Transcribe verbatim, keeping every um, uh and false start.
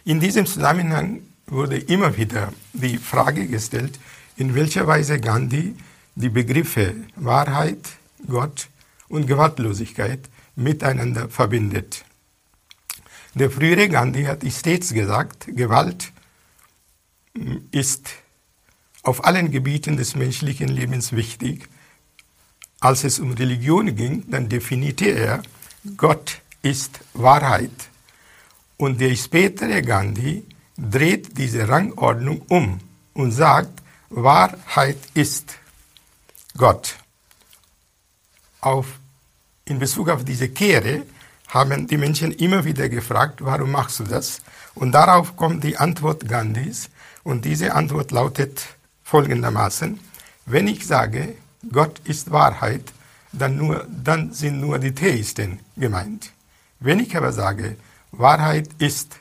In diesem Zusammenhang wurde immer wieder die Frage gestellt, in welcher Weise Gandhi die Begriffe Wahrheit, Gott und Gewaltlosigkeit miteinander verbindet. Der frühere Gandhi hat stets gesagt, Gewalt ist auf allen Gebieten des menschlichen Lebens wichtig. Als es um Religion ging, dann definierte er, Gott ist Wahrheit. Und der spätere Gandhi dreht diese Rangordnung um und sagt, Wahrheit ist Gott. Auf, in Bezug auf diese Kehre haben die Menschen immer wieder gefragt, warum machst du das? Und darauf kommt die Antwort Gandhis. Und diese Antwort lautet folgendermaßen, wenn ich sage, Gott ist Wahrheit, dann, nur, dann sind nur die Theisten gemeint. Wenn ich aber sage, Wahrheit ist